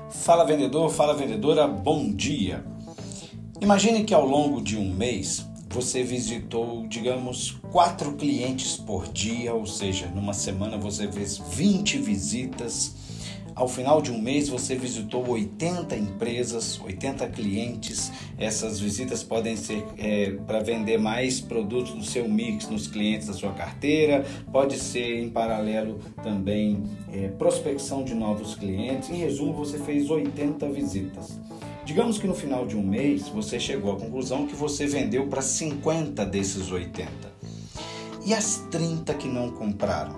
Fala vendedor, fala vendedora, bom dia! Imagine que ao longo de um mês você visitou, digamos, 4 clientes por dia, ou seja, numa semana você fez 20 visitas. Ao final de um mês você visitou 80 empresas, 80 clientes. Essas visitas podem ser para vender mais produtos do seu mix nos clientes da sua carteira, pode ser em paralelo também prospecção de novos clientes. Em resumo, você fez 80 visitas. Digamos que no final de um mês você chegou à conclusão que você vendeu para 50 desses 80. E as 30 que não compraram?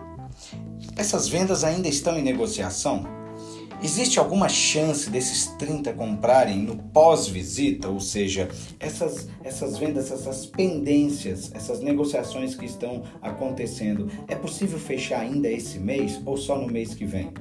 Essas vendas ainda estão em negociação? Existe alguma chance desses 30 comprarem no pós-visita? Ou seja, essas vendas, essas pendências, essas negociações que estão acontecendo, é possível fechar ainda esse mês ou só no mês que vem?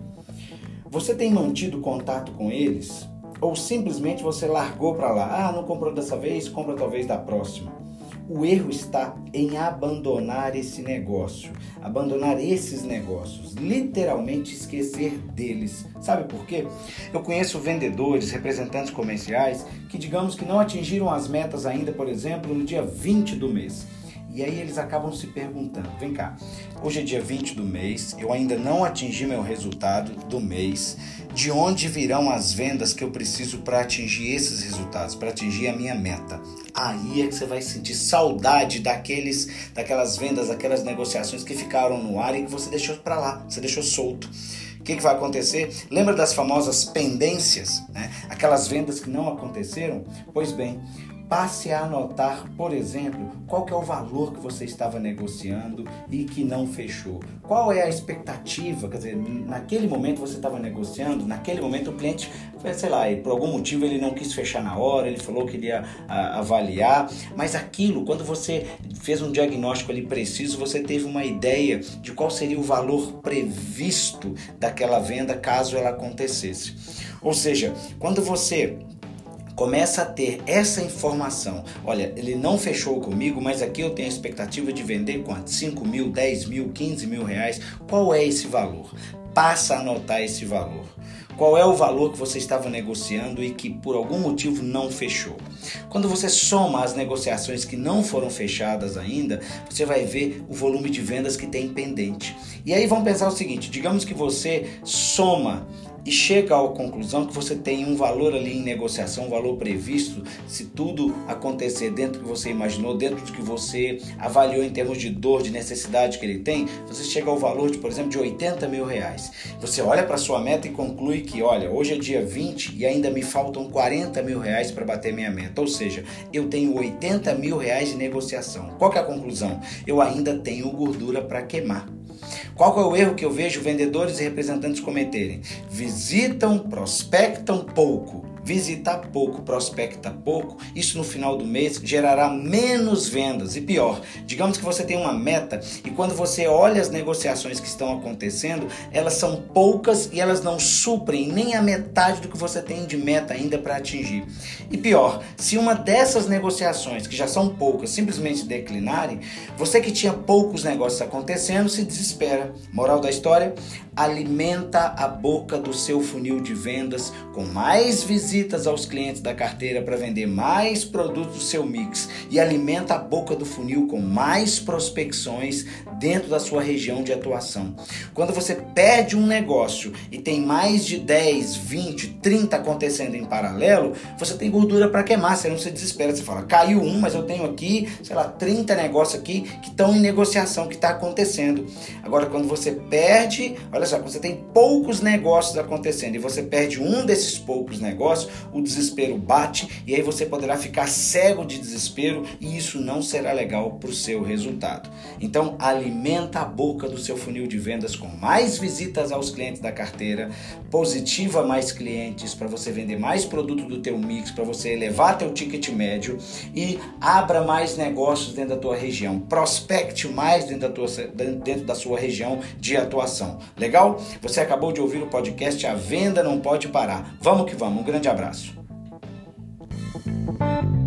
Você tem mantido contato com eles? Ou simplesmente você largou para lá? Não comprou dessa vez, compra talvez da próxima. O erro está em abandonar esse negócio, abandonar esses negócios, literalmente esquecer deles. Sabe por quê? Eu conheço vendedores, representantes comerciais que digamos que não atingiram as metas ainda, por exemplo, no dia 20 do mês. E aí eles acabam se perguntando, vem cá, hoje é dia 20 do mês, eu ainda não atingi meu resultado do mês, de onde virão as vendas que eu preciso para atingir esses resultados, para atingir a minha meta? Aí é que você vai sentir saudade daquelas vendas, daquelas negociações que ficaram no ar e que você deixou para lá, você deixou solto. O que vai acontecer? Lembra das famosas pendências, né? Aquelas vendas que não aconteceram? Pois bem, passe a anotar, por exemplo, qual que é o valor que você estava negociando e que não fechou. Qual é a expectativa? Quer dizer, naquele momento você estava negociando, naquele momento o cliente, sei lá, por algum motivo ele não quis fechar na hora, ele falou que iria avaliar, mas aquilo, quando você fez um diagnóstico ali preciso, você teve uma ideia de qual seria o valor previsto daquela venda caso ela acontecesse. Ou seja, quando você começa a ter essa informação, olha, ele não fechou comigo, mas aqui eu tenho a expectativa de vender quanto? 5 mil, 10 mil, 15 mil reais. Qual é esse valor? Passa a anotar esse valor. Qual é o valor que você estava negociando e que por algum motivo não fechou? Quando você soma as negociações que não foram fechadas ainda, você vai ver o volume de vendas que tem pendente. E aí vamos pensar o seguinte, digamos que você soma e chega à conclusão que você tem um valor ali em negociação, um valor previsto, se tudo acontecer dentro do que você imaginou, dentro do que você avaliou em termos de dor, de necessidade que ele tem, você chega ao valor, por exemplo, de 80 mil reais. Você olha para a sua meta e conclui que, olha, hoje é dia 20 e ainda me faltam 40 mil reais para bater minha meta. Ou seja, eu tenho 80 mil reais de negociação. Qual que é a conclusão? Eu ainda tenho gordura para queimar. Qual que é o erro que eu vejo vendedores e representantes cometerem? Visitam, prospectam pouco. Visitar pouco, prospecta pouco, isso no final do mês gerará menos vendas. E pior, digamos que você tem uma meta e quando você olha as negociações que estão acontecendo, elas são poucas e elas não suprem nem a metade do que você tem de meta ainda para atingir. E pior, se uma dessas negociações, que já são poucas, simplesmente declinarem, você que tinha poucos negócios acontecendo se desespera. Moral da história? Alimenta a boca do seu funil de vendas com mais visitas aos clientes da carteira para vender mais produtos do seu mix e alimenta a boca do funil com mais prospecções dentro da sua região de atuação. Quando você perde um negócio e tem mais de 10, 20, 30 acontecendo em paralelo, você tem gordura para queimar, você não se desespera, você fala, caiu um, mas eu tenho aqui, 30 negócios aqui que estão em negociação, que está acontecendo. Agora, quando você perde, olha só, quando você tem poucos negócios acontecendo e você perde um desses poucos negócios, o desespero bate e aí você poderá ficar cego de desespero e isso não será legal para o seu resultado. Então, alimenta a boca do seu funil de vendas com mais visitas aos clientes da carteira, positiva mais clientes para você vender mais produto do teu mix, para você elevar teu ticket médio e abra mais negócios dentro da tua região, prospecte mais dentro da sua região de atuação. Legal? Você acabou de ouvir o podcast A Venda Não Pode Parar. Vamos que vamos, um grande abraço.